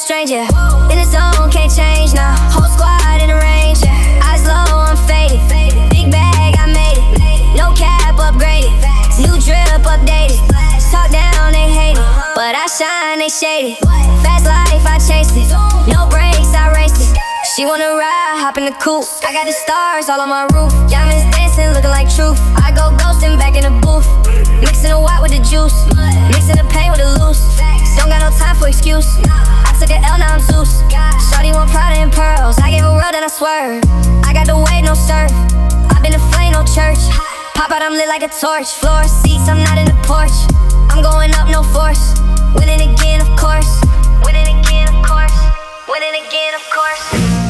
stranger. In the zone, can't change now. Whole squad in the range. Eyes low, I'm faded. Big bag, I made it. No cap, upgraded. New drip, updated. Talk down, they hate it, but I shine, they shaded. Fast life, I chased it. No brakes, I raced it. She wanna ride, hop in the coupe. I got the stars all on my roof. Diamonds dancing, looking like truth. I go ghosting back in the booth. Mixing the white with the juice. Mixing the pain with the loose. Don't got no time for excuse. I took an L, now I'm Zeus. Shorty want Prada and pearls. I gave her real, then I swerve. I got the wave, no surf. I been a flame, no church. Pop out, I'm lit like a torch. Floor seats, I'm not in the porch. I'm going up, no force. Winning again, of course. Winning again, of course. Winning again, of course.